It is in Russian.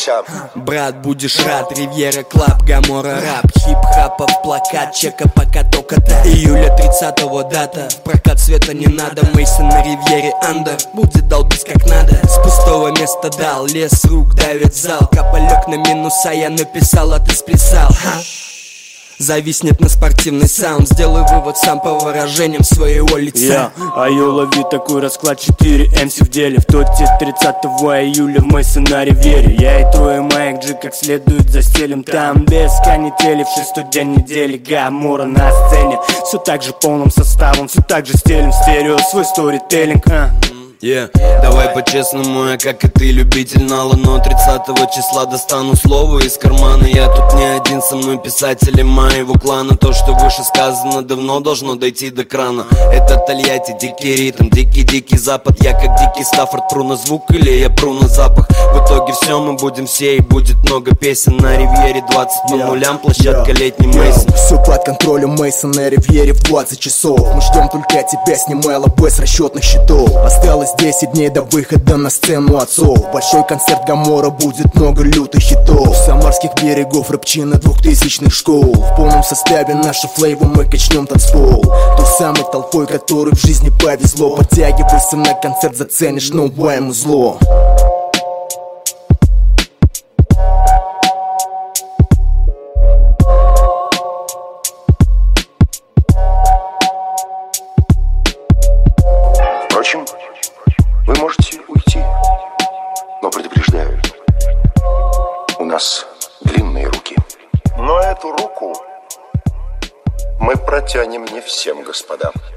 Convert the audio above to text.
Успокойся. Брат, будешь рад, Ривьера Клаб, Гамора Рап, хип-хапов плакат, чека пока только так. Июля 30-го дата, в прокат света не надо. Мейсон на Ривьере Андер, будет долбить как надо. С пустого места дал, лес рук давит зал. Капалек на минуса я написал, а ты сплясал. Зависнет на спортивный саунд. Сделай вывод сам по выражениям своего лица. Айо, лови такой расклад, 4 MC в деле. В тоте 30 июля в Мейсон на Ривьере. Я и трое Майк Джи как следует застелим. Там без канители, в 6-й день недели. Гамора на сцене, все так же полным составом, все так же стелим стерео свой сторителлинг. Давай по-честному, я как и ты любитель нала, но 30 числа достану слово из кармана. Я тут не один, со мной писатели моего клана. То, что выше сказано, давно должно дойти до крана. Это Тольятти, дикий ритм, дикий-дикий запад. Я как дикий Стаффорд, пру на звук или я пру на запах. В итоге все мы будем все и будет много песен. На Ривьере 20 по нулям, площадка летний Мейсон. Все под контролем Мейсон на Ривьере в 20 часов. Мы ждем только тебя, снимай ЛБ с расчетных счетов. Осталось 10 дней до выхода на сцену отцов. Большой концерт Гамора, будет много лютых хитов. С самарских берегов рэпчина 2000-х школ. В полном составе наша флейва, мы качнем танцпол. Той самой толпой, которой в жизни повезло. Подтягивайся на концерт, заценишь новое музло. Впрочем, вы можете уйти, но предупреждаю, у нас длинные руки. Но эту руку мы протянем не всем, господа.